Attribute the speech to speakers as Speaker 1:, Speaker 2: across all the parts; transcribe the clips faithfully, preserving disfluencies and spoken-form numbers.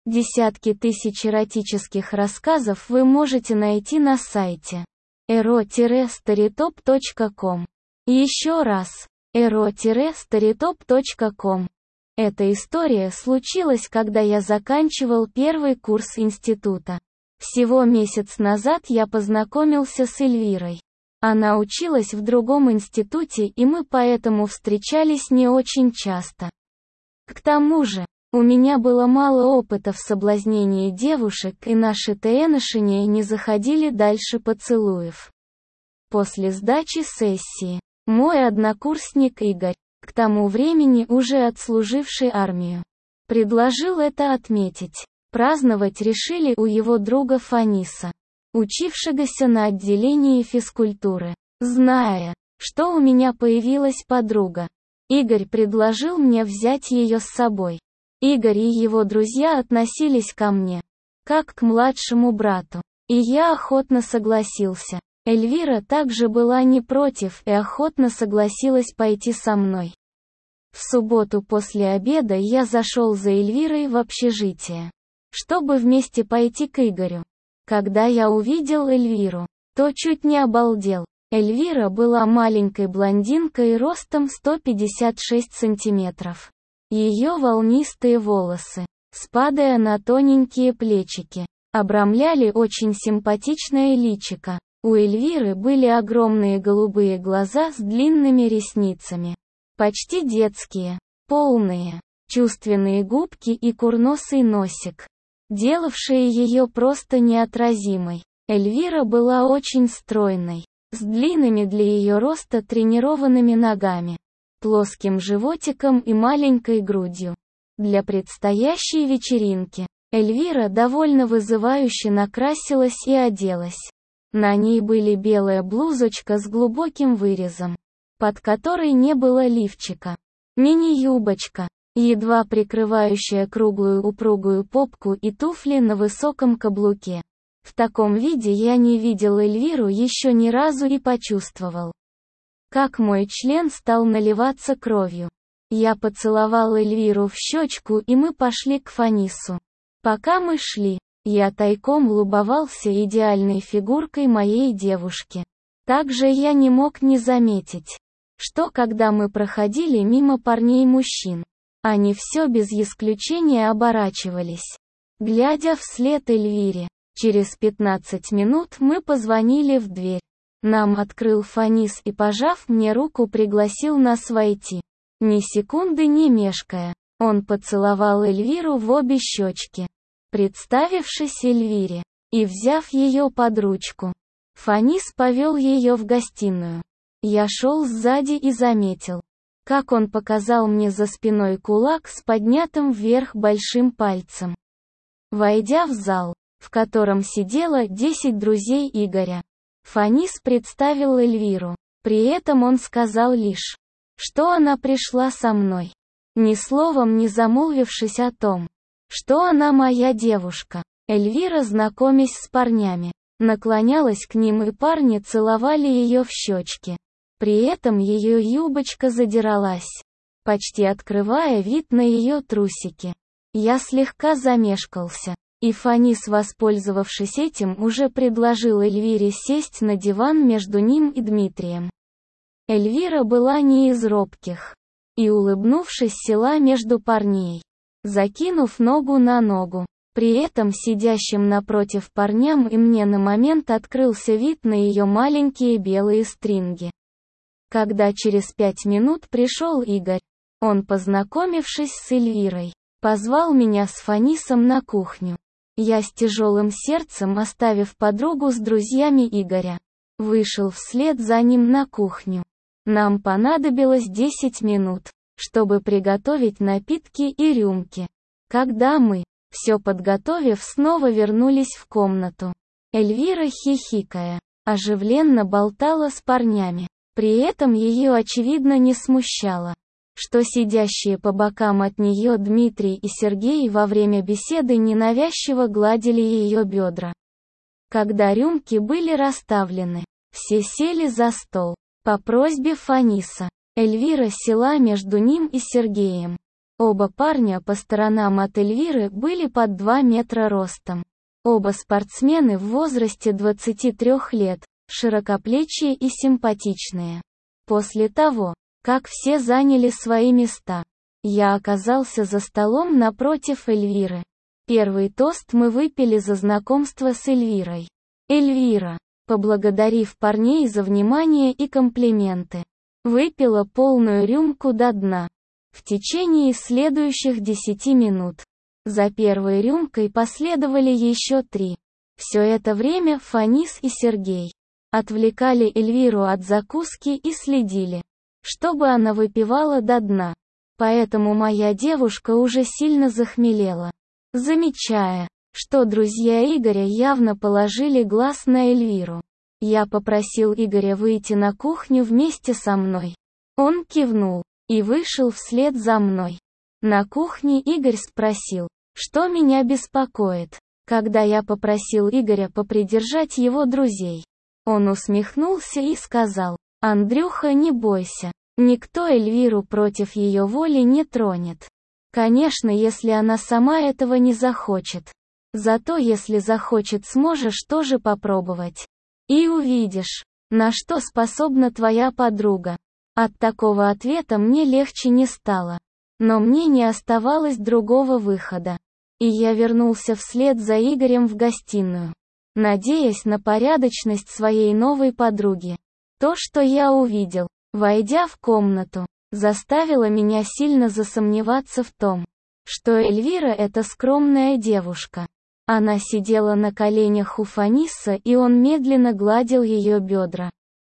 Speaker 1: Десятки тысяч эротических рассказов вы можете найти на сайте эро старитоп точка ком. Еще раз, эро старитоп точка ком. Эта история случилась, когда я заканчивал первый курс института. Всего месяц назад я познакомился с Эльвирой. Она училась в другом институте, и мы поэтому встречались не очень часто. К тому же, у меня было мало опыта в соблазнении девушек, и наши отношения не заходили дальше поцелуев. После сдачи сессии, мой однокурсник Игорь, к тому времени уже отслуживший армию, предложил это отметить. Праздновать решили у его друга Фаниса, учившегося на отделении физкультуры. Зная, что у меня появилась подруга, Игорь предложил мне взять ее с собой. Игорь и его друзья относились ко мне как к младшему брату, и я охотно согласился. Эльвира также была не против и охотно согласилась пойти со мной. В субботу после обеда я зашел за Эльвирой в общежитие, чтобы вместе пойти к Игорю. Когда я увидел Эльвиру, то чуть не обалдел. Эльвира была маленькой блондинкой ростом сто пятьдесят шесть сантиметров. Ее волнистые волосы, спадая на тоненькие плечики, обрамляли очень симпатичное личико. У Эльвиры были огромные голубые глаза с длинными ресницами. Почти детские, полные, чувственные губки и курносый носик, делавшие ее просто неотразимой. Эльвира была очень стройной, с длинными для ее роста тренированными ногами, плоским животиком и маленькой грудью. Для предстоящей вечеринки Эльвира довольно вызывающе накрасилась и оделась. На ней были белая блузочка с глубоким вырезом, под которой не было лифчика, мини-юбочка, едва прикрывающая круглую упругую попку, и туфли на высоком каблуке. В таком виде я не видел Эльвиру еще ни разу и почувствовал, как мой член стал наливаться кровью. Я поцеловал Эльвиру в щечку, и мы пошли к Фанису. Пока мы шли, я тайком любовался идеальной фигуркой моей девушки. Также я не мог не заметить, что когда мы проходили мимо парней-мужчин, они все без исключения оборачивались, глядя вслед Эльвире. Через пятнадцать минут мы позвонили в дверь. Нам открыл Фанис и, пожав мне руку, пригласил нас войти. Ни секунды не мешкая, он поцеловал Эльвиру в обе щечки, представившись Эльвире, и взяв ее под ручку. Фанис повел ее в гостиную. Я шел сзади и заметил, как он показал мне за спиной кулак с поднятым вверх большим пальцем. Войдя в зал, в котором сидело десять друзей Игоря, Фанис представил Эльвиру. При этом он сказал лишь, что она пришла со мной, ни словом не замолвившись о том, что она моя девушка. Эльвира, знакомясь с парнями, наклонялась к ним, и парни целовали ее в щечки. При этом ее юбочка задиралась, почти открывая вид на ее трусики. Я слегка замешкался, и Фанис, воспользовавшись этим, уже предложил Эльвире сесть на диван между ним и Дмитрием. Эльвира была не из робких, и, улыбнувшись, села между парней, закинув ногу на ногу. При этом сидящим напротив парням и мне на момент открылся вид на ее маленькие белые стринги. Когда через пять минут пришел Игорь, он, познакомившись с Эльвирой, позвал меня с Фанисом на кухню. Я с тяжелым сердцем, оставив подругу с друзьями Игоря, вышел вслед за ним на кухню. Нам понадобилось десять минут, чтобы приготовить напитки и рюмки. Когда мы, все подготовив, снова вернулись в комнату, Эльвира, хихикая, оживленно болтала с парнями. При этом ее очевидно не смущало, что сидящие по бокам от нее Дмитрий и Сергей во время беседы ненавязчиво гладили ее бедра. Когда рюмки были расставлены, все сели за стол. По просьбе Фаниса, Эльвира села между ним и Сергеем. Оба парня по сторонам от Эльвиры были под два метра ростом. Оба спортсмены в возрасте двадцати трёх лет, широкоплечие и симпатичные. После того, как все заняли свои места, я оказался за столом напротив Эльвиры. Первый тост мы выпили за знакомство с Эльвирой. Эльвира, поблагодарив парней за внимание и комплименты, выпила полную рюмку до дна. В течение следующих десяти минут за первой рюмкой последовали еще три. Все это время Фанис и Сергей отвлекали Эльвиру от закуски и следили, чтобы она выпивала до дна. Поэтому моя девушка уже сильно захмелела. Замечая, что друзья Игоря явно положили глаз на Эльвиру, я попросил Игоря выйти на кухню вместе со мной. Он кивнул и вышел вслед за мной. На кухне Игорь спросил, что меня беспокоит, когда я попросил Игоря попридержать его друзей. Он усмехнулся и сказал: «Андрюха, не бойся, никто Эльвиру против ее воли не тронет. Конечно, если она сама этого не захочет. Зато если захочет, сможешь тоже попробовать. И увидишь, на что способна твоя подруга». От такого ответа мне легче не стало. Но мне не оставалось другого выхода. И я вернулся вслед за Игорем в гостиную, надеясь на порядочность своей новой подруги. То, что я увидел, войдя в комнату, заставило меня сильно засомневаться в том, что Эльвира — это скромная девушка. Она сидела на коленях у Фаниса, и он медленно гладил ее бедра.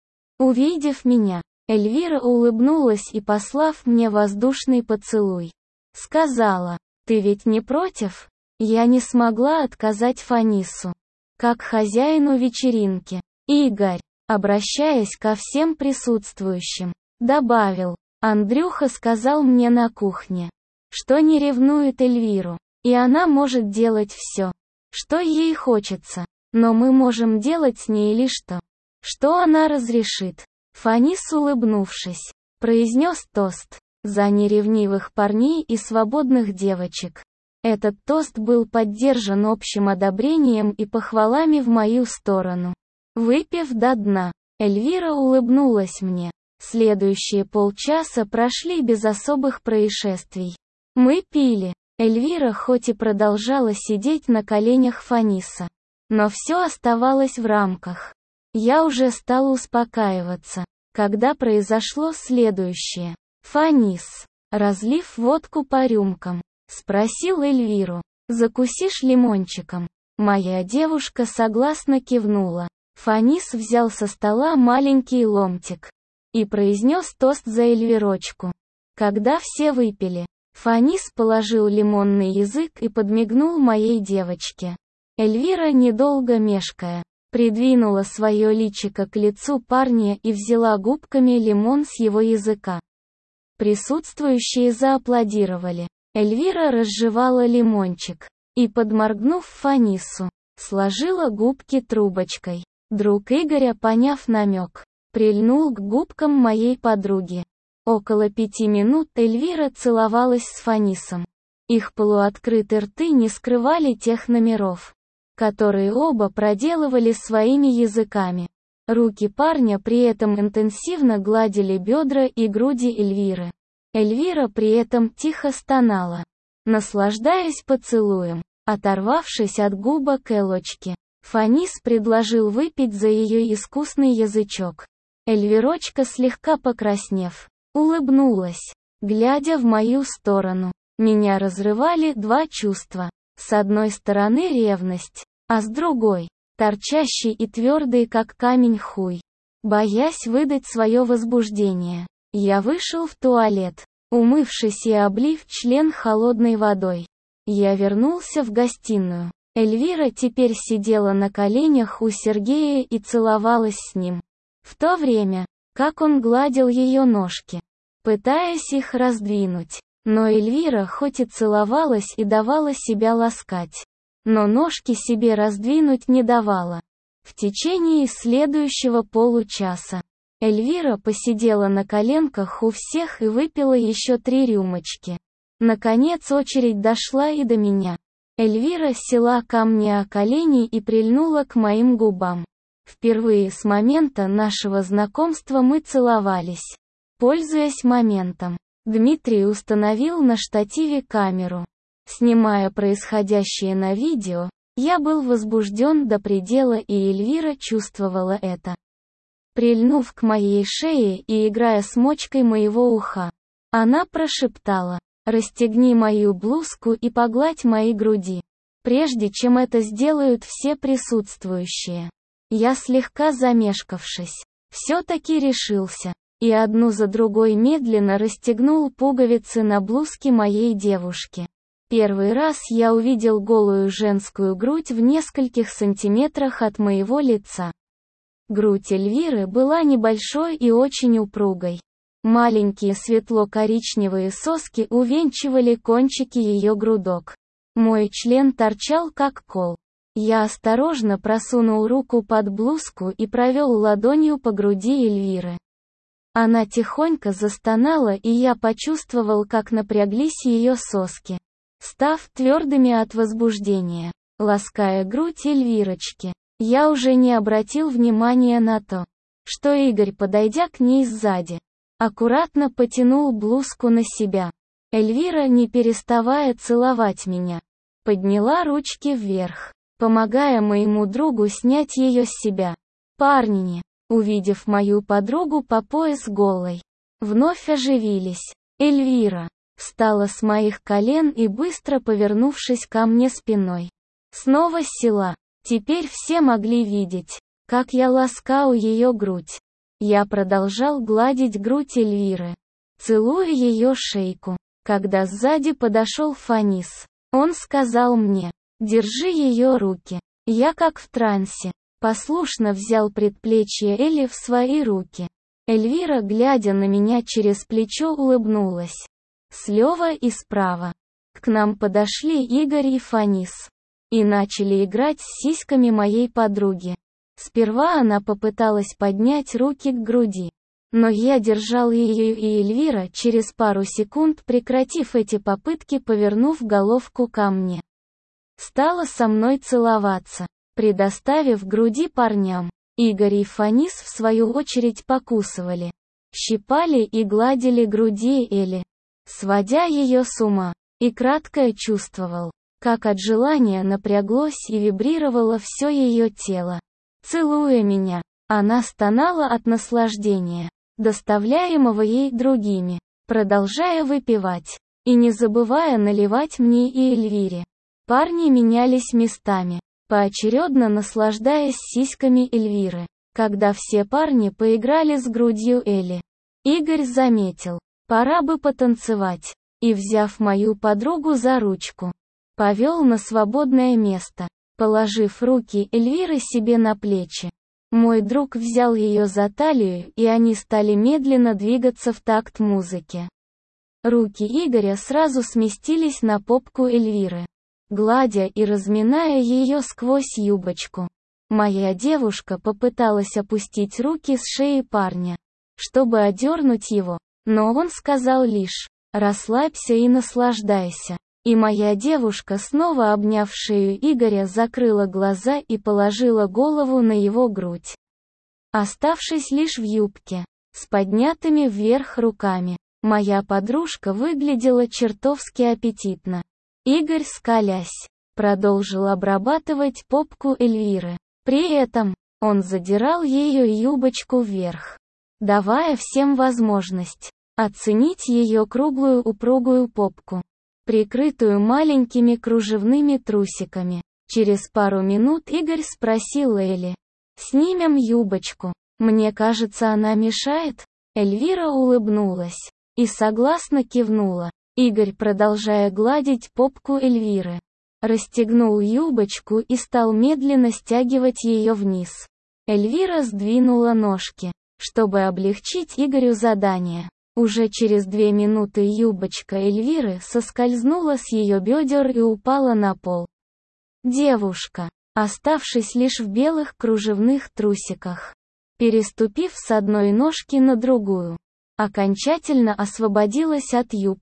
Speaker 1: Увидев меня, Эльвира улыбнулась и, послав мне воздушный поцелуй, сказала: «Ты ведь не против?» Я не смогла отказать Фанису, как хозяину вечеринки. Игорь, обращаясь ко всем присутствующим, добавил: «Андрюха сказал мне на кухне, что не ревнует Эльвиру, и она может делать все, что ей хочется, но мы можем делать с ней лишь то, что она разрешит». Фанис, улыбнувшись, произнес тост за неревнивых парней и свободных девочек. Этот тост был поддержан общим одобрением и похвалами в мою сторону. Выпив до дна, Эльвира улыбнулась мне. Следующие полчаса прошли без особых происшествий. Мы пили. Эльвира хоть и продолжала сидеть на коленях Фаниса, но все оставалось в рамках. Я уже стала успокаиваться, когда произошло следующее. Фанис, разлив водку по рюмкам, спросил Эльвиру: «Закусишь лимончиком?» Моя девушка согласно кивнула. Фанис взял со стола маленький ломтик и произнес тост за Эльвирочку. Когда все выпили, Фанис положил лимонный язык и подмигнул моей девочке. Эльвира, недолго мешкая, придвинула свое личико к лицу парня и взяла губками лимон с его языка. Присутствующие зааплодировали. Эльвира разжевала лимончик и, подморгнув Фанису, сложила губки трубочкой. Друг Игоря, поняв намек, прильнул к губкам моей подруги. Около пяти минут Эльвира целовалась с Фанисом. Их полуоткрытые рты не скрывали тех номеров, которые оба проделывали своими языками. Руки парня при этом интенсивно гладили бедра и груди Эльвиры. Эльвира при этом тихо стонала, наслаждаясь поцелуем. Оторвавшись от губок Элочки, Фанис предложил выпить за ее искусный язычок. Эльвирочка, слегка покраснев, улыбнулась, глядя в мою сторону. Меня разрывали два чувства. С одной стороны ревность, а с другой — торчащий и твердый как камень хуй. Боясь выдать свое возбуждение, я вышел в туалет, умывшись и облив член холодной водой. Я вернулся в гостиную. Эльвира теперь сидела на коленях у Сергея и целовалась с ним, в то время как он гладил ее ножки, пытаясь их раздвинуть. Но Эльвира хоть и целовалась и давала себя ласкать, но ножки себе раздвинуть не давала. В течение следующего получаса Эльвира посидела на коленках у всех и выпила еще три рюмочки. Наконец очередь дошла и до меня. Эльвира села ко мне о колени и прильнула к моим губам. Впервые с момента нашего знакомства мы целовались. Пользуясь моментом, Дмитрий установил на штативе камеру. Снимая происходящее на видео, я был возбужден до предела, и Эльвира чувствовала это. Прильнув к моей шее и играя с мочкой моего уха, она прошептала: «Расстегни мою блузку и погладь мои груди». Прежде чем это сделают все присутствующие, я, слегка замешкавшись, все-таки решился, и одну за другой медленно расстегнул пуговицы на блузке моей девушки. Первый раз я увидел голую женскую грудь в нескольких сантиметрах от моего лица. Грудь Эльвиры была небольшой и очень упругой. Маленькие светло-коричневые соски увенчивали кончики ее грудок. Мой член торчал как кол. Я осторожно просунул руку под блузку и провел ладонью по груди Эльвиры. Она тихонько застонала, и я почувствовал, как напряглись ее соски, став твердыми от возбуждения. Лаская грудь Эльвирочки, я уже не обратил внимания на то, что Игорь, подойдя к ней сзади, аккуратно потянул блузку на себя. Эльвира, не переставая целовать меня, подняла ручки вверх, помогая моему другу снять ее с себя. Парни, увидев мою подругу по пояс голой, вновь оживились. Эльвира встала с моих колен и, быстро повернувшись ко мне спиной, снова села. Теперь все могли видеть, как я ласкаю ее грудь. Я продолжал гладить грудь Эльвиры, целуя ее шейку. Когда сзади подошел Фанис, он сказал мне: «Держи ее руки». Я, как в трансе, послушно взял предплечье Эли в свои руки. Эльвира, глядя на меня через плечо, улыбнулась. Слева и справа к нам подошли Игорь и Фанис и начали играть с сиськами моей подруги. Сперва она попыталась поднять руки к груди, но я держал ее, и Эльвира, через пару секунд прекратив эти попытки, повернув головку ко мне, стала со мной целоваться, предоставив груди парням. Игорь и Фанис, в свою очередь, покусывали, щипали и гладили груди Эли, сводя ее с ума, и кратко чувствовал, как от желания напряглось и вибрировало все ее тело. Целуя меня, она стонала от наслаждения, доставляемого ей другими, продолжая выпивать, и не забывая наливать мне и Эльвире. Парни менялись местами, поочередно наслаждаясь сиськами Эльвиры. Когда все парни поиграли с грудью Эли, Игорь заметил: пора бы потанцевать, и, взяв мою подругу за ручку, повел на свободное место, положив руки Эльвиры себе на плечи. Мой друг взял ее за талию, и они стали медленно двигаться в такт музыке. Руки Игоря сразу сместились на попку Эльвиры, гладя и разминая ее сквозь юбочку. Моя девушка попыталась опустить руки с шеи парня, чтобы одернуть его, но он сказал лишь: «Расслабься и наслаждайся». И моя девушка, снова обняв шею Игоря, закрыла глаза и положила голову на его грудь, оставшись лишь в юбке, с поднятыми вверх руками. Моя подружка выглядела чертовски аппетитно. Игорь, скалясь, продолжил обрабатывать попку Эльвиры. При этом он задирал ее юбочку вверх, давая всем возможность оценить ее круглую упругую попку, прикрытую маленькими кружевными трусиками. Через пару минут Игорь спросил Эли: «Снимем юбочку? Мне кажется, она мешает?» Эльвира улыбнулась и согласно кивнула. Игорь, продолжая гладить попку Эльвиры, расстегнул юбочку и стал медленно стягивать ее вниз. Эльвира сдвинула ножки, чтобы облегчить Игорю задание. Уже через две минуты юбочка Эльвиры соскользнула с ее бедер и упала на пол. Девушка, оставшись лишь в белых кружевных трусиках, переступив с одной ножки на другую, окончательно освободилась от юбки.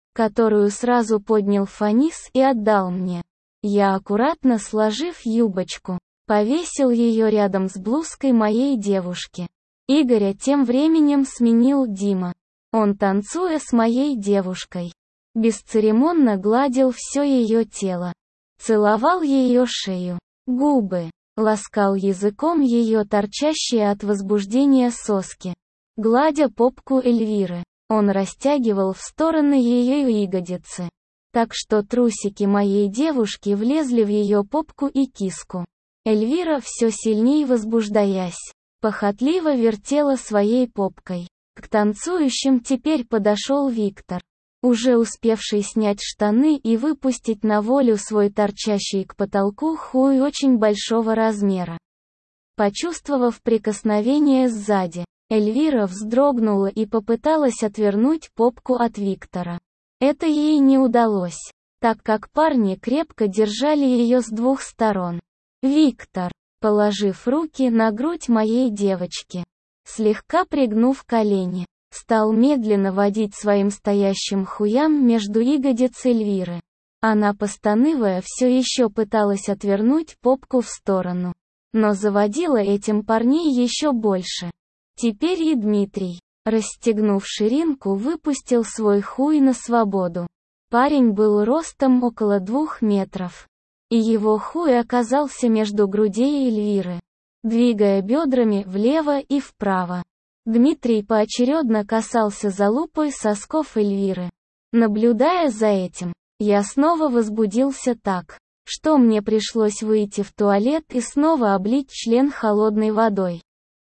Speaker 1: которую сразу поднял Фанис и отдал мне. Я, аккуратно сложив юбочку, повесил ее рядом с блузкой моей девушки. Игоря тем временем сменил Дима. Он, танцуя с моей девушкой, бесцеремонно гладил все ее тело, целовал ее шею, губы, ласкал языком ее торчащие от возбуждения соски. Гладя попку Эльвиры, он растягивал в стороны ее ягодицы, так что трусики моей девушки влезли в ее попку и киску. Эльвира, все сильнее возбуждаясь, похотливо вертела своей попкой. К танцующим теперь подошел Виктор, уже успевший снять штаны и выпустить на волю свой торчащий к потолку хуй очень большого размера. Почувствовав прикосновение сзади, Эльвира вздрогнула и попыталась отвернуть попку от Виктора. Это ей не удалось, так как парни крепко держали ее с двух сторон. Виктор, положив руки на грудь моей девочки, слегка пригнув колени, стал медленно водить своим стоящим хуям между ягодиц Эльвиры. Она, постанывая, все еще пыталась отвернуть попку в сторону, но заводила этим парней еще больше. Теперь и Дмитрий, расстегнув ширинку, выпустил свой хуй на свободу. Парень был ростом около двух метров, и его хуй оказался между грудей Эльвиры. Двигая бедрами влево и вправо, Дмитрий поочередно касался залупой сосков Эльвиры. Наблюдая за этим, я снова возбудился так, что мне пришлось выйти в туалет и снова облить член холодной водой,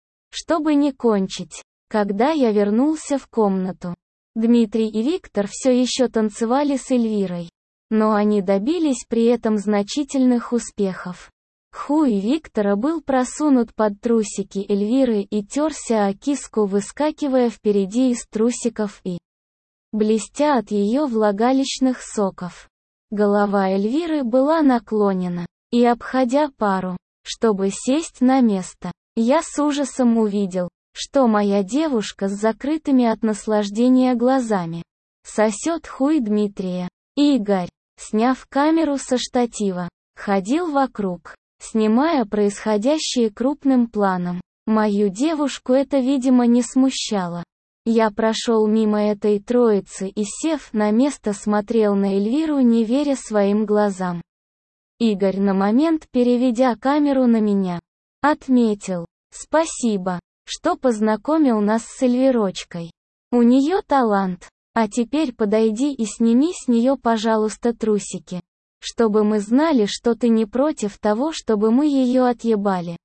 Speaker 1: чтобы не кончить. Когда я вернулся в комнату, Дмитрий и Виктор все еще танцевали с Эльвирой, но они добились при этом значительных успехов. Хуй Виктора был просунут под трусики Эльвиры и терся о киску, выскакивая впереди из трусиков и блестя от ее влагалищных соков. Голова Эльвиры была наклонена, и, обходя пару, чтобы сесть на место, я с ужасом увидел, что моя девушка с закрытыми от наслаждения глазами сосет хуй Дмитрия. Игорь, сняв камеру со штатива, ходил вокруг, снимая происходящее крупным планом. Мою девушку это, видимо, не смущало. Я прошел мимо этой троицы и, сев на место, смотрел на Эльвиру, не веря своим глазам. Игорь, на момент переведя камеру на меня, отметил: «Спасибо, что познакомил нас с Эльвирочкой. У нее талант. А теперь подойди и сними с нее, пожалуйста, трусики, чтобы мы знали, что ты не против того, чтобы мы ее отъебали».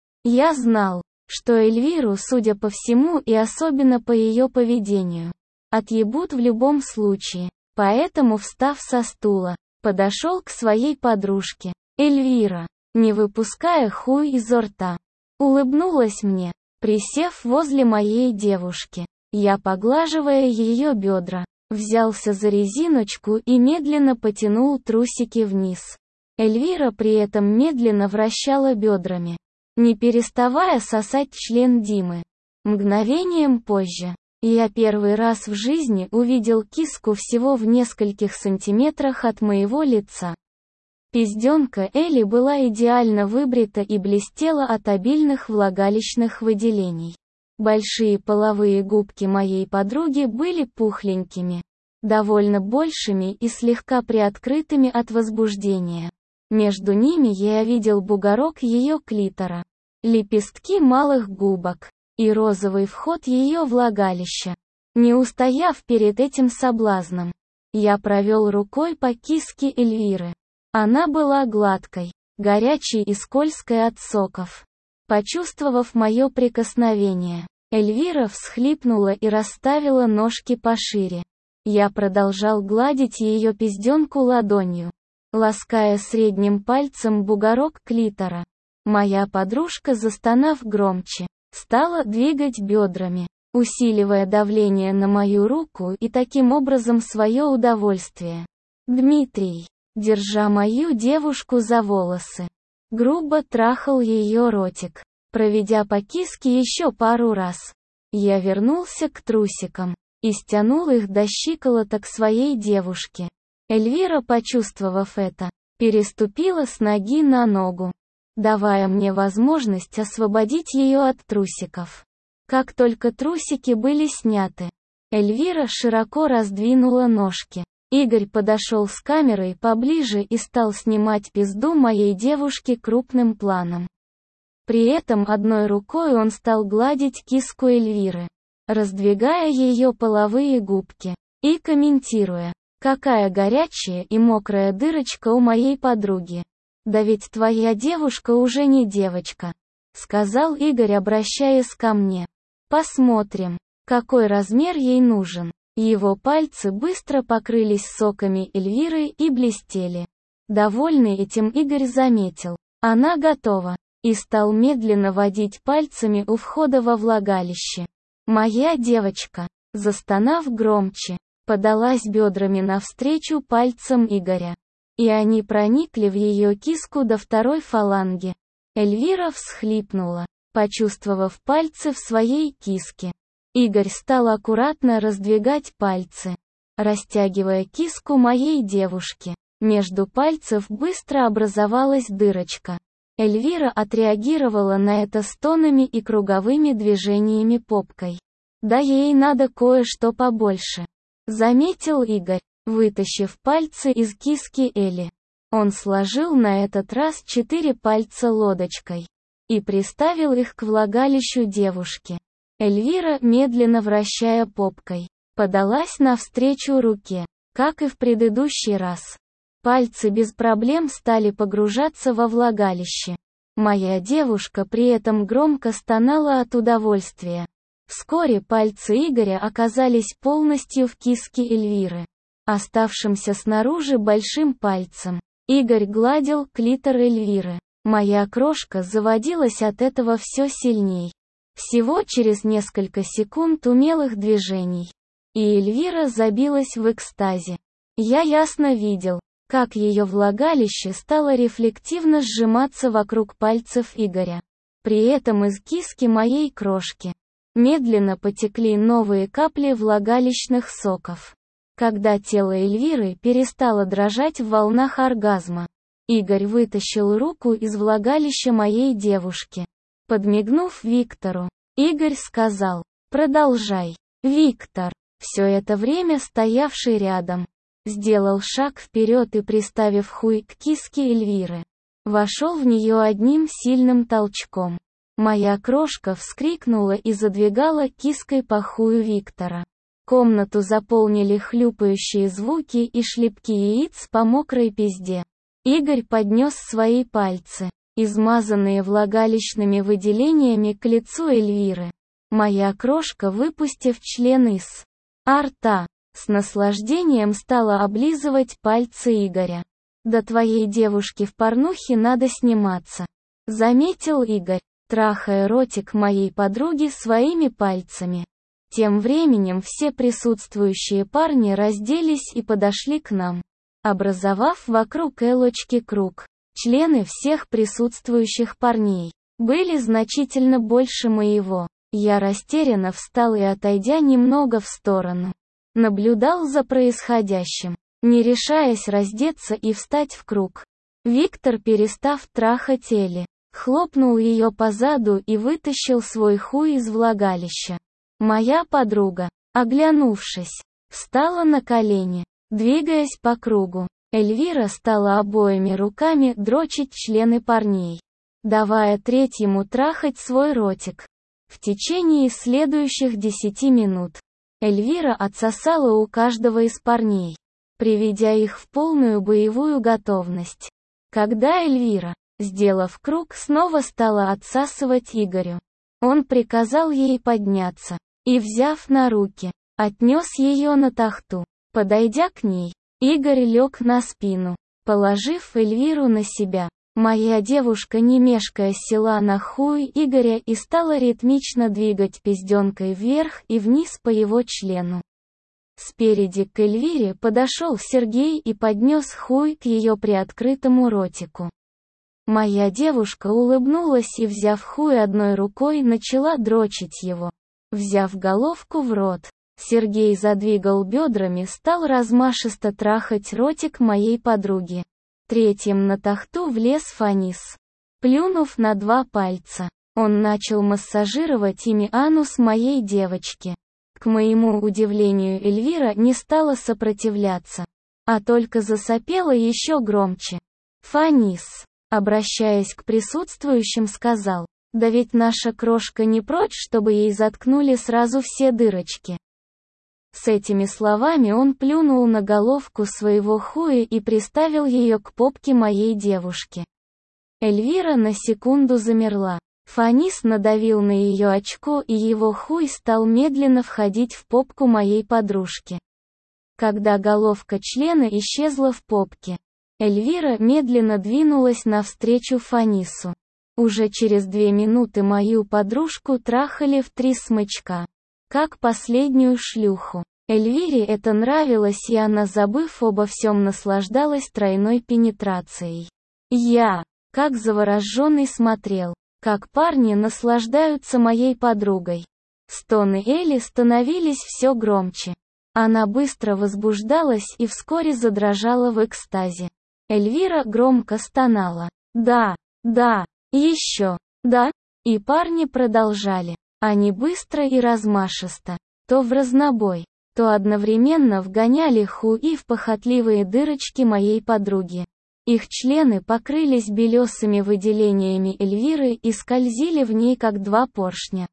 Speaker 1: Я знал, что Эльвиру, судя по всему и особенно по ее поведению, отъебут в любом случае, поэтому, встав со стула, подошел к своей подружке. Эльвира, не выпуская хуй изо рта, улыбнулась мне, присев возле моей девушки. Я, поглаживая ее бедра, взялся за резиночку и медленно потянул трусики вниз. Эльвира при этом медленно вращала бедрами, не переставая сосать член Димы. Мгновением позже, я первый раз в жизни увидел киску всего в нескольких сантиметрах от моего лица. Пизденка Эли была идеально выбрита и блестела от обильных влагалищных выделений. Большие половые губки моей подруги были пухленькими, довольно большими и слегка приоткрытыми от возбуждения. Между ними я видел бугорок ее клитора, лепестки малых губок и розовый вход ее влагалища. Не устояв перед этим соблазном, я провел рукой по киске Эльвиры. Она была гладкой, горячей и скользкой от соков. Почувствовав мое прикосновение, Эльвира всхлипнула и расставила ножки пошире. Я продолжал гладить ее пизденку ладонью, лаская средним пальцем бугорок клитора. Моя подружка, застонав громче, стала двигать бедрами, усиливая давление на мою руку и таким образом свое удовольствие. Дмитрий, держа мою девушку за волосы, грубо трахал ее ротик, проведя по киске еще пару раз. Я вернулся к трусикам. и стянул их до щиколоток своей девушки. Эльвира, почувствовав это, переступила с ноги на ногу, давая мне возможность освободить ее от трусиков. Как только трусики были сняты, Эльвира широко раздвинула ножки. Игорь подошел с камерой поближе и стал снимать пизду моей девушки крупным планом. При этом одной рукой он стал гладить киску Эльвиры, раздвигая ее половые губки, и комментируя: «Какая горячая и мокрая дырочка у моей подруги. Да ведь твоя девушка уже не девочка», — сказал Игорь, обращаясь ко мне. «Посмотрим, какой размер ей нужен». Его пальцы быстро покрылись соками Эльвиры и блестели. Довольный этим, Игорь заметил: «Она готова», и стал медленно водить пальцами у входа во влагалище. Моя девочка, застонав громче, подалась бедрами навстречу пальцам Игоря, и они проникли в ее киску до второй фаланги. Эльвира всхлипнула, почувствовав пальцы в своей киске. Игорь стал аккуратно раздвигать пальцы, растягивая киску моей девушки. Между пальцев быстро образовалась дырочка. Эльвира отреагировала на это стонами и круговыми движениями попкой. «Да ей надо кое-что побольше», — заметил Игорь, вытащив пальцы из киски Эли. Он сложил на этот раз четыре пальца лодочкой и приставил их к влагалищу девушки. Эльвира, медленно вращая попкой, подалась навстречу руке, как и в предыдущий раз. Пальцы без проблем стали погружаться во влагалище. Моя девушка при этом громко стонала от удовольствия. Вскоре пальцы Игоря оказались полностью в киске Эльвиры. Оставшимся снаружи большим пальцем Игорь гладил клитор Эльвиры. Моя крошка заводилась от этого все сильней. Всего через несколько секунд умелых движений, и Эльвира забилась в экстазе. Я ясно видел, как ее влагалище стало рефлективно сжиматься вокруг пальцев Игоря. При этом из киски моей крошки медленно потекли новые капли влагалищных соков. Когда тело Эльвиры перестало дрожать в волнах оргазма, Игорь вытащил руку из влагалища моей девушки. Подмигнув Виктору, Игорь сказал: «Продолжай». Виктор, все это время стоявший рядом, сделал шаг вперед и, приставив хуй к киске Эльвиры, вошел в нее одним сильным толчком. Моя крошка вскрикнула и задвигала киской по хую Виктора. Комнату заполнили хлюпающие звуки и шлепки яиц по мокрой пизде. Игорь поднес свои пальцы, измазанные влагалищными выделениями, к лицу Эльвиры. Моя крошка, выпустив член из рта, с наслаждением стала облизывать пальцы Игоря. «Да твоей девушке в порнухе надо сниматься», — заметил Игорь, трахая ротик моей подруги своими пальцами. Тем временем все присутствующие парни разделись и подошли к нам, образовав вокруг Элочки круг. Члены всех присутствующих парней были значительно больше моего. Я растерянно встал и, отойдя немного в сторону, наблюдал за происходящим, не решаясь раздеться и встать в круг. Виктор, перестав трахать Эли, хлопнул ее по заду и вытащил свой хуй из влагалища. Моя подруга, оглянувшись, встала на колени, двигаясь по кругу. Эльвира стала обоими руками дрочить члены парней, давая третьему трахать свой ротик. В течение следующих десяти минут Эльвира отсосала у каждого из парней, приведя их в полную боевую готовность. Когда Эльвира, сделав круг, снова стала отсасывать Игорю, он приказал ей подняться и, взяв на руки, отнес ее на тахту. Подойдя к ней, Игорь лег на спину, положив Эльвиру на себя. Моя девушка, не мешкая, села на хуй Игоря и стала ритмично двигать пизденкой вверх и вниз по его члену. Спереди к Эльвире подошел Сергей и поднес хуй к ее приоткрытому ротику. Моя девушка улыбнулась и, взяв хуй одной рукой, начала дрочить его, взяв головку в рот. Сергей задвигал бедрами, стал размашисто трахать ротик моей подруги. Третьим на тахту влез Фанис. Плюнув на два пальца, он начал массажировать ими анус моей девочки. К моему удивлению, Эльвира не стала сопротивляться, а только засопела еще громче. Фанис, обращаясь к присутствующим, сказал: «Да ведь наша крошка не прочь, чтобы ей заткнули сразу все дырочки». С этими словами он плюнул на головку своего хуя и приставил ее к попке моей девушки. Эльвира на секунду замерла. Фанис надавил на ее очко, и его хуй стал медленно входить в попку моей подружки. Когда головка члена исчезла в попке, Эльвира медленно двинулась навстречу Фанису. Уже через две минуты мою подружку трахали в три смычка, как последнюю шлюху. Эльвире это нравилось, и она, забыв обо всем, наслаждалась тройной пенетрацией. Я, как завороженный, смотрел, как парни наслаждаются моей подругой. Стоны Эли становились все громче. Она быстро возбуждалась и вскоре задрожала в экстазе. Эльвира громко стонала: «Да, да, еще, да», и парни продолжали. Они быстро и размашисто, то в разнобой, то одновременно вгоняли хуи в похотливые дырочки моей подруги. Их члены покрылись белесыми выделениями Эльвиры и скользили в ней, как два поршня.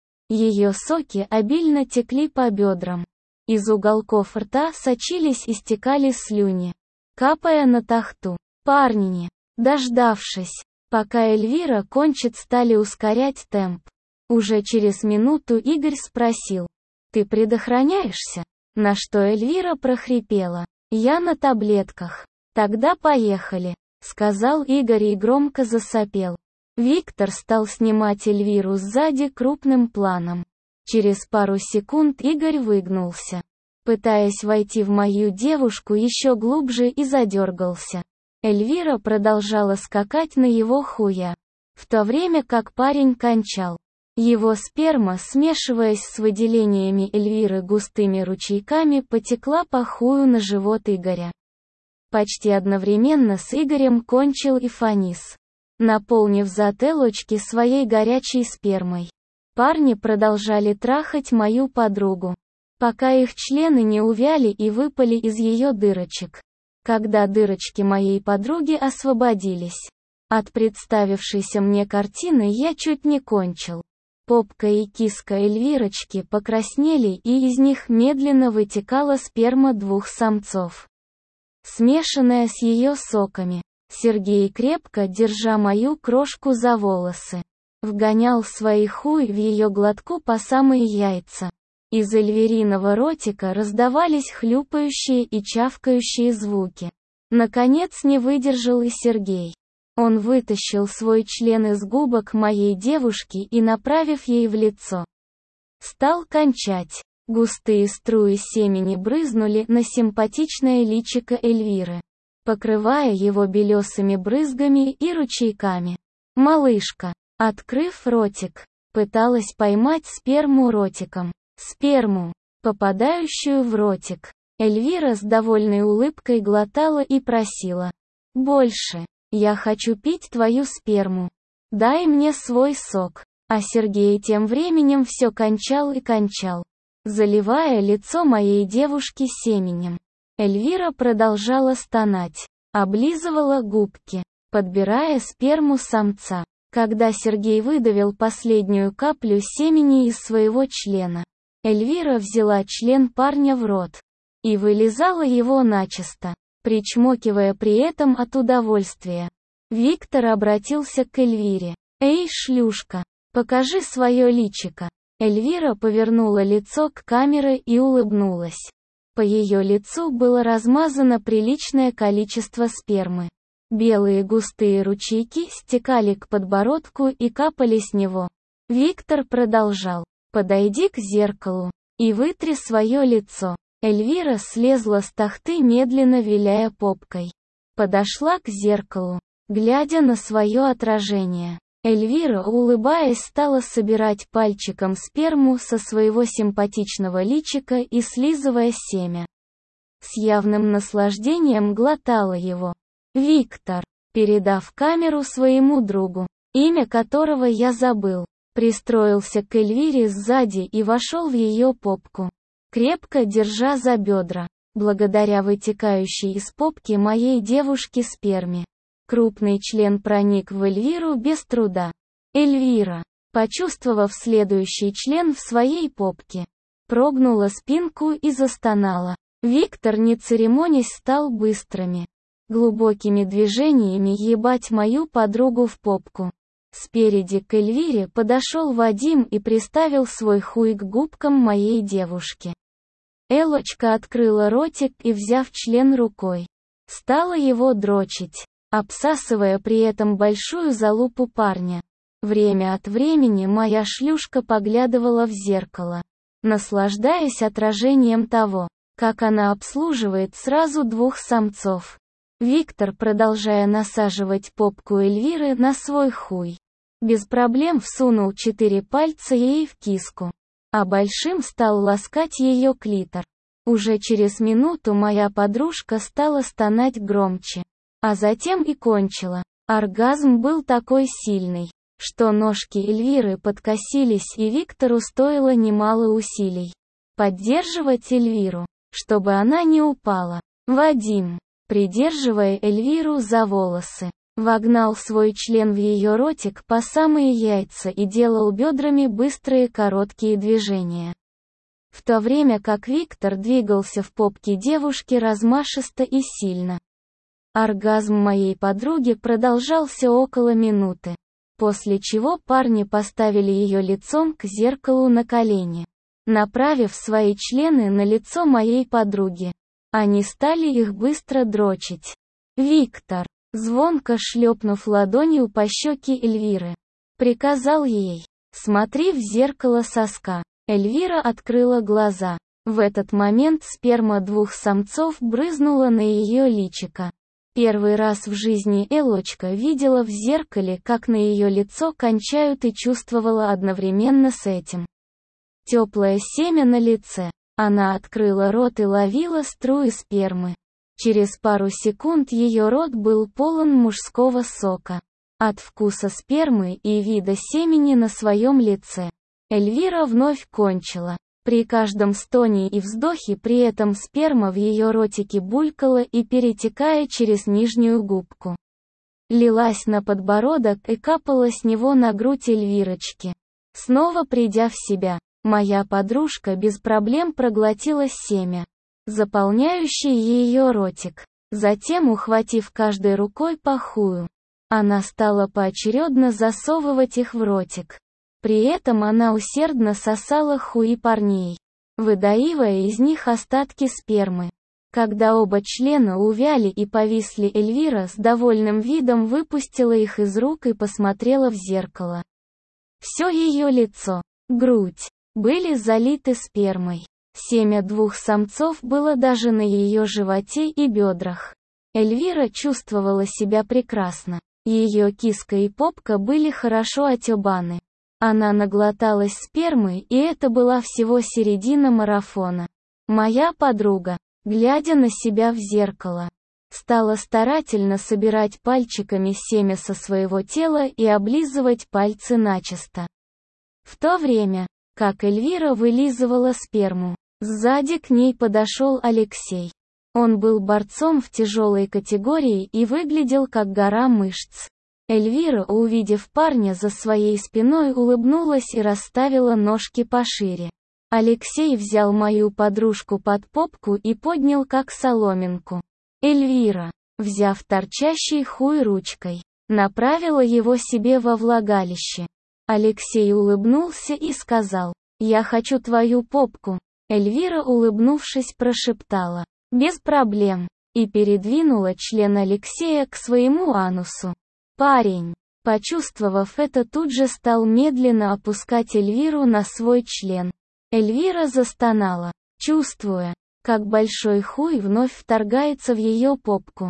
Speaker 1: Ее соки обильно текли по бедрам. Из уголков рта сочились и стекали слюни, капая на тахту. Парни, дождавшись, пока Эльвира кончит, стали ускорять темп. Уже через минуту Игорь спросил: «Ты предохраняешься?» На что Эльвира прохрипела: «Я на таблетках». «Тогда поехали», — сказал Игорь и громко засопел. Виктор стал снимать Эльвиру сзади крупным планом. Через пару секунд Игорь выгнулся, пытаясь войти в мою девушку еще глубже, и задергался. Эльвира продолжала скакать на его хуя, в то время как парень кончал. Его сперма, смешиваясь с выделениями Эльвиры густыми ручейками, потекла по хую на живот Игоря. Почти одновременно с Игорем кончил и Фанис, наполнив зателочки своей горячей спермой. Парни продолжали трахать мою подругу, пока их члены не увяли и выпали из ее дырочек. Когда дырочки моей подруги освободились от представившейся мне картины, я чуть не кончил. Попка и киска Эльвирочки покраснели, и из них медленно вытекала сперма двух самцов, смешанная с ее соками. Сергей, крепко держа мою крошку за волосы, вгонял свой хуй в ее глотку по самые яйца. Из эльвириного ротика раздавались хлюпающие и чавкающие звуки. Наконец не выдержал и Сергей. Он вытащил свой член из губок моей девушки и, направив ей в лицо, стал кончать. Густые струи семени брызнули на симпатичное личико Эльвиры, покрывая его белесыми брызгами и ручейками. Малышка, открыв ротик, пыталась поймать сперму ротиком. Сперму, попадающую в ротик, Эльвира с довольной улыбкой глотала и просила: «Больше, я хочу пить твою сперму. Дай мне свой сок». А Сергей тем временем все кончал и кончал, заливая лицо моей девушки семенем. Эльвира продолжала стонать, облизывала губки, подбирая сперму самца. Когда Сергей выдавил последнюю каплю семени из своего члена, Эльвира взяла член парня в рот и вылизала его начисто, причмокивая при этом от удовольствия. Виктор обратился к Эльвире: «Эй, шлюшка, покажи свое личико». Эльвира повернула лицо к камере и улыбнулась. По ее лицу было размазано приличное количество спермы. Белые густые ручейки стекали к подбородку и капали с него. Виктор продолжал: «Подойди к зеркалу и вытри свое лицо». Эльвира слезла с тахты, медленно виляя попкой. Подошла к зеркалу, глядя на свое отражение. Эльвира, улыбаясь, стала собирать пальчиком сперму со своего симпатичного личика и слизывая семя. С явным наслаждением глотала его. Виктор, передав камеру своему другу, имя которого я забыл, пристроился к Эльвире сзади и вошел в ее попку, крепко держа за бедра. Благодаря вытекающей из попки моей девушки сперме, крупный член проник в Эльвиру без труда. Эльвира, почувствовав следующий член в своей попке, прогнула спинку и застонала. Виктор, не церемонясь, стал быстрыми, глубокими движениями ебать мою подругу в попку. Спереди к Эльвире подошел Вадим и приставил свой хуй к губкам моей девушки. Элочка открыла ротик и, взяв член рукой, стала его дрочить, обсасывая при этом большую залупу парня. Время от времени моя шлюшка поглядывала в зеркало, наслаждаясь отражением того, как она обслуживает сразу двух самцов. Виктор, продолжая насаживать попку Эльвиры на свой хуй, без проблем всунул четыре пальца ей в киску, а большим стал ласкать ее клитор. Уже через минуту моя подружка стала стонать громче, а затем и кончила. Оргазм был такой сильный, что ножки Эльвиры подкосились, и Виктору стоило немало усилий поддерживать Эльвиру, чтобы она не упала. Вадим, придерживая Эльвиру за волосы, вогнал свой член в ее ротик по самые яйца и делал бедрами быстрые короткие движения, в то время как Виктор двигался в попке девушки размашисто и сильно. Оргазм моей подруги продолжался около минуты, после чего парни поставили ее лицом к зеркалу на колени, направив свои члены на лицо моей подруги. Они стали их быстро дрочить. Виктор, звонко шлепнув ладонью по щеке Эльвиры, приказал ей: «Смотри в зеркало соска». Эльвира открыла глаза. В этот момент сперма двух самцов брызнула на ее личико. Первый раз в жизни Элочка видела в зеркале, как на ее лицо кончают, и чувствовала одновременно с этим теплое семя на лице. Она открыла рот и ловила струи спермы. Через пару секунд ее рот был полон мужского сока. От вкуса спермы и вида семени на своем лице, Эльвира вновь кончила. При каждом стоне и вздохе при этом сперма в ее ротике булькала и, перетекая через нижнюю губку, лилась на подбородок и капала с него на грудь Эльвирочки. Снова придя в себя, моя подружка без проблем проглотила семя, заполняющее ее ротик. Затем, ухватив каждой рукой по хую, она стала поочередно засовывать их в ротик. При этом она усердно сосала хуи парней, выдаивая из них остатки спермы. Когда оба члена увяли и повисли, Эльвира с довольным видом выпустила их из рук и посмотрела в зеркало. Все ее лицо, грудь, были залиты спермой. Семя двух самцов было даже на ее животе и бедрах. Эльвира чувствовала себя прекрасно. Ее киска и попка были хорошо отебаны. Она наглоталась спермы, и это была всего середина марафона. Моя подруга, глядя на себя в зеркало, стала старательно собирать пальчиками семя со своего тела и облизывать пальцы начисто. В то время, как Эльвира вылизывала сперму, сзади к ней подошел Алексей. Он был борцом в тяжелой категории и выглядел как гора мышц. Эльвира, увидев парня за своей спиной, улыбнулась и расставила ножки пошире. Алексей взял мою подружку под попку и поднял как соломинку. Эльвира, взяв торчащий хуй ручкой, направила его себе во влагалище. Алексей улыбнулся и сказал: «Я хочу твою попку». Эльвира, улыбнувшись, прошептала: «Без проблем», и передвинула член Алексея к своему анусу. Парень, почувствовав это, тут же стал медленно опускать Эльвиру на свой член. Эльвира застонала, чувствуя, как большой хуй вновь вторгается в ее попку.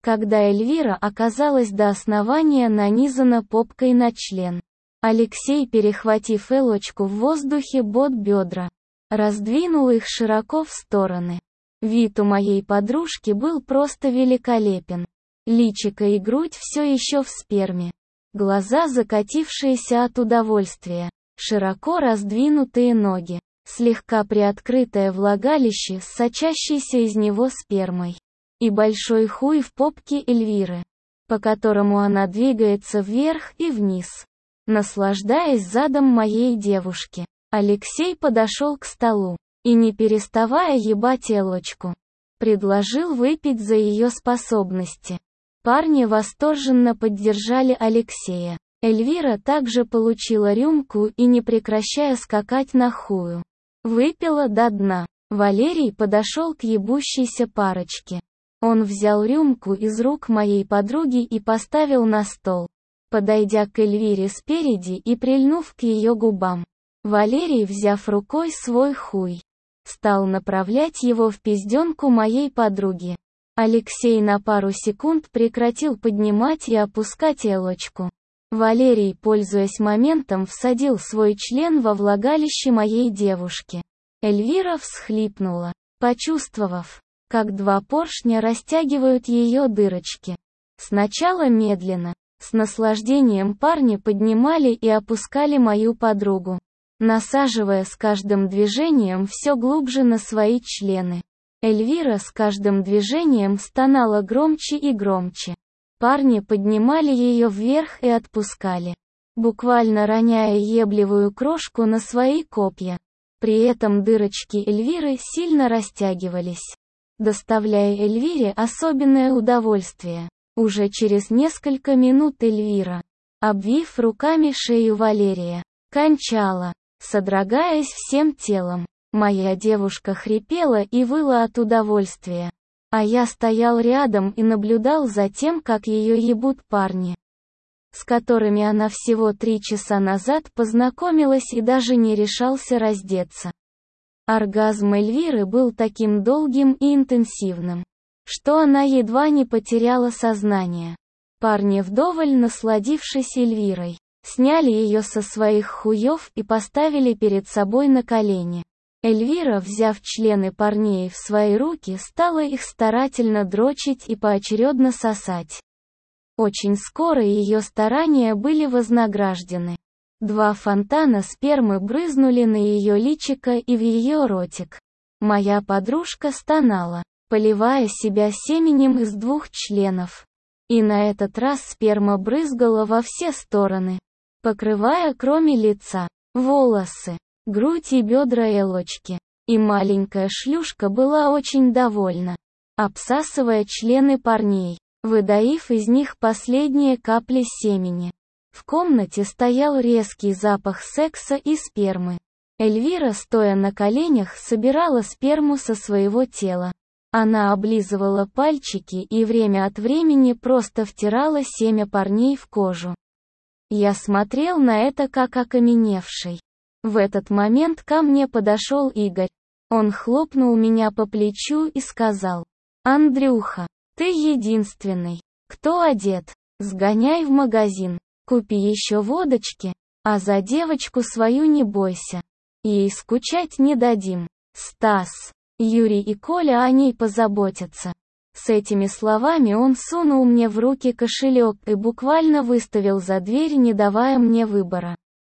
Speaker 1: когда Эльвира оказалась до основания нанизана попкой на член. Алексей, перехватив Элочку в воздухе под бедра, раздвинул их широко в стороны. Вид у моей подружки был просто великолепен. Личико и грудь все еще в сперме. Глаза, закатившиеся от удовольствия. Широко раздвинутые ноги. Слегка приоткрытое влагалище с сочащейся из него спермой. И большой хуй в попке Эльвиры, по которому она двигается вверх и вниз, наслаждаясь задом моей девушки. Алексей подошел к столу и, не переставая ебать Элочку, предложил выпить за ее способности. Парни восторженно поддержали Алексея. Эльвира также получила рюмку и, не прекращая скакать на хую, выпила до дна. Валерий подошел к ебущейся парочке. Он взял рюмку из рук моей подруги и поставил на стол, подойдя к Эльвире спереди и прильнув к ее губам. Валерий, взяв рукой свой хуй, стал направлять его в пизденку моей подруги. Алексей на пару секунд прекратил поднимать и опускать Элочку. Валерий, пользуясь моментом, всадил свой член во влагалище моей девушки. Эльвира всхлипнула, почувствовав, как два поршня растягивают ее дырочки. Сначала медленно, с наслаждением парни поднимали и опускали мою подругу, насаживая с каждым движением все глубже на свои члены. Эльвира с каждым движением стонала громче и громче. Парни поднимали ее вверх и отпускали, буквально роняя ебливую крошку на свои копья. При этом дырочки Эльвиры сильно растягивались, доставляя Эльвире особенное удовольствие. Уже через несколько минут Эльвира, обвив руками шею Валерия, кончала, содрогаясь всем телом. Моя девушка хрипела и выла от удовольствия, а я стоял рядом и наблюдал за тем, как ее ебут парни, с которыми она всего три часа назад познакомилась, и даже не решался раздеться. Оргазм Эльвиры был таким долгим и интенсивным, что она едва не потеряла сознание. Парни, вдоволь насладившись Эльвирой, сняли ее со своих хуев и поставили перед собой на колени. Эльвира, взяв члены парней в свои руки, стала их старательно дрочить и поочередно сосать. Очень скоро ее старания были вознаграждены. Два фонтана спермы брызнули на ее личико и в ее ротик. Моя подружка стонала, поливая себя семенем из двух членов. И на этот раз сперма брызгала во все стороны, покрывая кроме лица, волосы, грудь и бедра Элочки. И маленькая шлюшка была очень довольна, обсасывая члены парней, выдаив из них последние капли семени. В комнате стоял резкий запах секса и спермы. Эльвира, стоя на коленях, собирала сперму со своего тела. Она облизывала пальчики и время от времени просто втирала семя парней в кожу. Я смотрел на это как окаменевший. В этот момент ко мне подошел Игорь. Он хлопнул меня по плечу и сказал: «Андрюха, ты единственный, кто одет. Сгоняй в магазин, купи еще водочки, а за девочку свою не бойся. Ей скучать не дадим. Стас, Юрий и Коля о ней позаботятся». С этими словами он сунул мне в руки кошелек и буквально выставил за дверь, не давая мне выбора.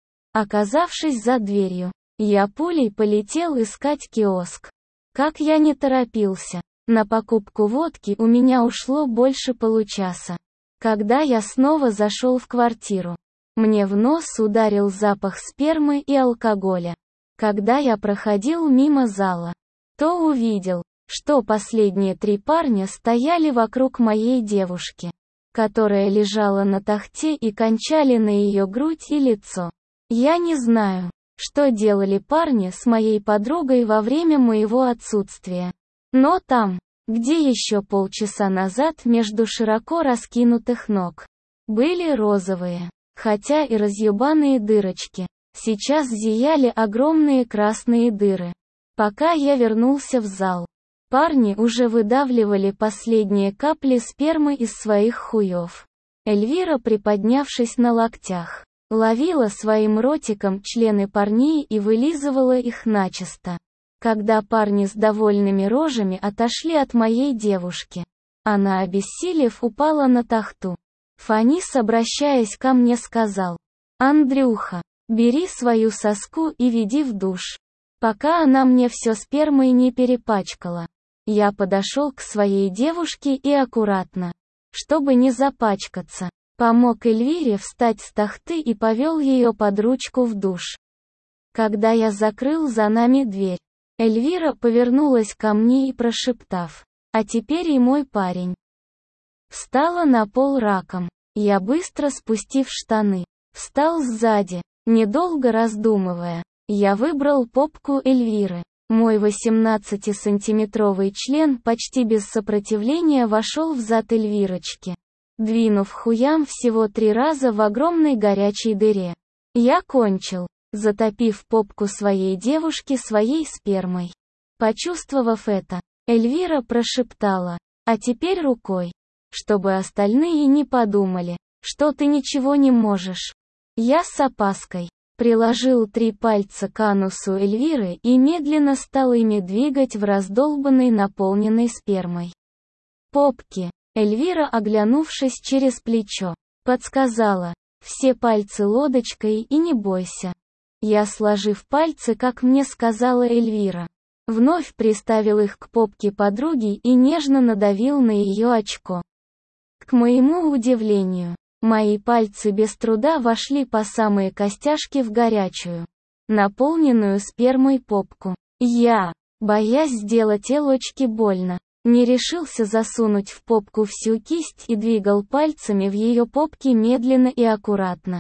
Speaker 1: Оказавшись за дверью, я пулей полетел искать киоск. Как я не торопился, на покупку водки у меня ушло больше получаса. Когда я снова зашел в квартиру, мне в нос ударил запах спермы и алкоголя. Когда я проходил мимо зала, то увидел, что последние три парня стояли вокруг моей девушки, которая лежала на тахте, и кончали на ее грудь и лицо. Я не знаю, что делали парни с моей подругой во время моего отсутствия. Но там, где еще полчаса назад между широко раскинутых ног были розовые, хотя и разъебанные дырочки, сейчас зияли огромные красные дыры. Пока я вернулся в зал, Парни уже выдавливали последние капли спермы из своих хуев. Эльвира, приподнявшись на локтях, ловила своим ротиком члены парней и вылизывала их начисто. Когда парни с довольными рожами отошли от моей девушки, она, обессилев, упала на тахту. Фанис, обращаясь ко мне, сказал: «Андрюха, бери свою соску и веди в душ, пока она мне все спермой не перепачкала». Я подошел к своей девушке и аккуратно, чтобы не запачкаться, помог Эльвире встать с тахты и повел ее под ручку в душ. Когда я закрыл за нами дверь, Эльвира повернулась ко мне и, прошептав: «А теперь и мой парень», встала на пол раком. Я, быстро спустив штаны, встал сзади, недолго раздумывая. Я выбрал попку Эльвиры. Мой восемнадцатисантиметровый член почти без сопротивления вошел в зад Эльвирочки, двинув хуям всего три раза в огромной горячей дыре. Я кончил, затопив попку своей девушки своей спермой. Почувствовав это, Эльвира прошептала: «А теперь рукой», чтобы остальные не подумали, что ты ничего не можешь. Я с опаской приложил три пальца к анусу Эльвиры и медленно стал ими двигать в раздолбанной, наполненной спермой попке. Эльвира, оглянувшись через плечо, подсказала: «Все пальцы лодочкой и не бойся». Я, сложив пальцы, как мне сказала Эльвира, вновь приставил их к попке подруги и нежно надавил на ее очко. К моему удивлению, мои пальцы без труда вошли по самые костяшки в горячую, наполненную спермой попку. Я, боясь сделать Элочке больно, не решился засунуть в попку всю кисть и двигал пальцами в ее попке медленно и аккуратно.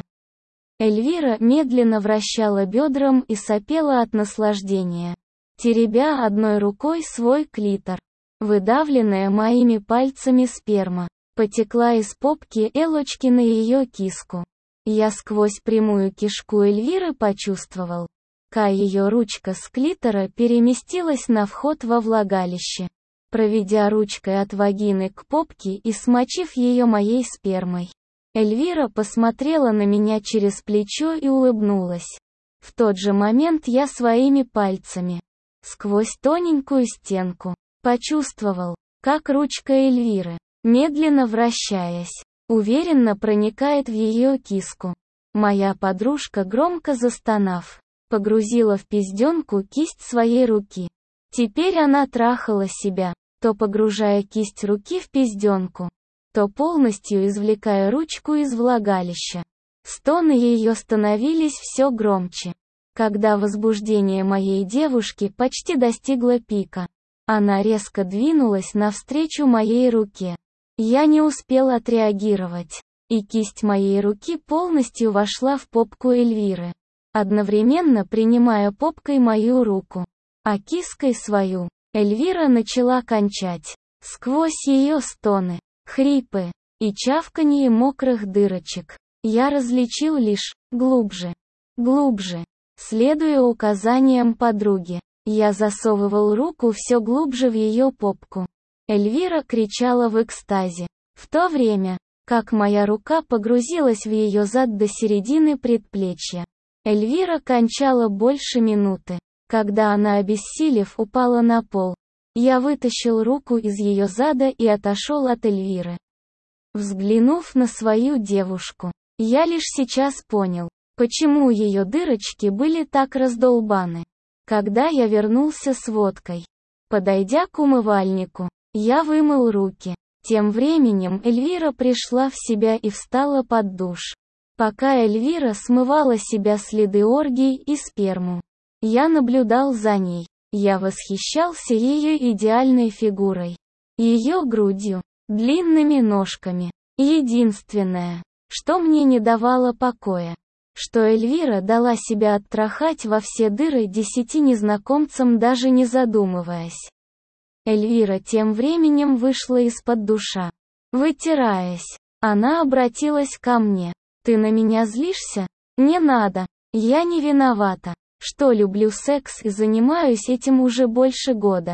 Speaker 1: Эльвира медленно вращала бедром и сопела от наслаждения, теребя одной рукой свой клитор. Выдавленная моими пальцами сперма потекла из попки Элочки на ее киску. Я сквозь прямую кишку Эльвиры почувствовал, как ее ручка с клитора переместилась на вход во влагалище, проведя ручкой от вагины к попке и смочив ее моей спермой. Эльвира посмотрела на меня через плечо и улыбнулась. В тот же момент я своими пальцами, сквозь тоненькую стенку, почувствовал, как ручка Эльвиры, медленно вращаясь, уверенно проникает в ее киску. Моя подружка, громко застонав, погрузила в пизденку кисть своей руки. Теперь она трахала себя, то погружая кисть руки в пизденку, то полностью извлекая ручку из влагалища. Стоны ее становились все громче. Когда возбуждение моей девушки почти достигло пика, она резко двинулась навстречу моей руке. Я не успел отреагировать, и кисть моей руки полностью вошла в попку Эльвиры, одновременно принимая попкой мою руку, а киской свою. Эльвира начала кончать. Сквозь ее стоны, хрипы и чавканье мокрых дырочек я различил лишь: глубже, глубже. Следуя указаниям подруги, я засовывал руку все глубже в ее попку. Эльвира кричала в экстазе, в то время как моя рука погрузилась в ее зад до середины предплечья. Эльвира кончала больше минуты. Когда она, обессилев, упала на пол, я вытащил руку из ее зада и отошел от Эльвиры. Взглянув на свою девушку, я лишь сейчас понял, почему ее дырочки были так раздолбаны. Когда я вернулся с водкой, подойдя к умывальнику, я вымыл руки. Тем временем Эльвира пришла в себя и встала под душ. Пока Эльвира смывала себя следы оргий и сперму, я наблюдал за ней. Я восхищался ее идеальной фигурой, ее грудью, длинными ножками. Единственное, что мне не давало покоя, что Эльвира дала себя оттрахать во все дыры десяти незнакомцам, даже не задумываясь. Эльвира тем временем вышла из-под душа. Вытираясь, она обратилась ко мне. «Ты на меня злишься? Не надо. Я не виновата, что люблю секс и занимаюсь этим уже больше года.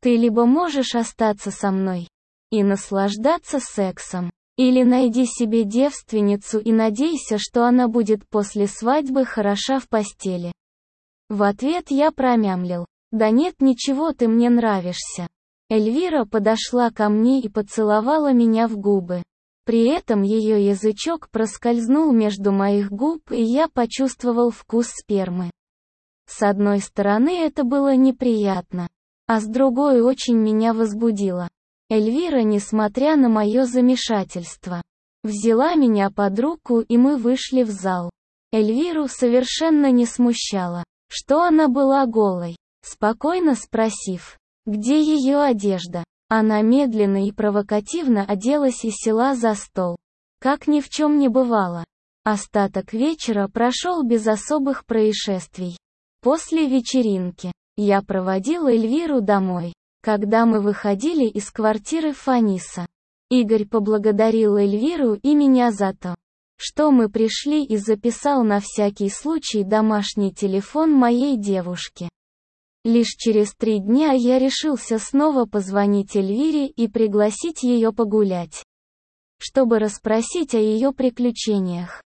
Speaker 1: Ты либо можешь остаться со мной и наслаждаться сексом, или найди себе девственницу и надейся, что она будет после свадьбы хороша в постели. В ответ я промямлил: да нет, ничего, ты мне нравишься. Эльвира подошла ко мне и поцеловала меня в губы. При этом ее язычок проскользнул между моих губ, и я почувствовал вкус спермы. С одной стороны, это было неприятно, а с другой очень меня возбудило. Эльвира, несмотря на мое замешательство, взяла меня под руку, и мы вышли в зал. Эльвиру совершенно не смущало, что она была голой. Спокойно спросив, где ее одежда, она медленно и провокативно оделась и села за стол, как ни в чем не бывало. Остаток вечера прошел без особых происшествий. После вечеринки я проводил Эльвиру домой. Когда мы выходили из квартиры Фаниса, Игорь поблагодарил Эльвиру и меня за то, что мы пришли, и записал на всякий случай домашний телефон моей девушки. Лишь через три дня я решился снова позвонить Эльвире и пригласить ее погулять, чтобы расспросить о ее приключениях.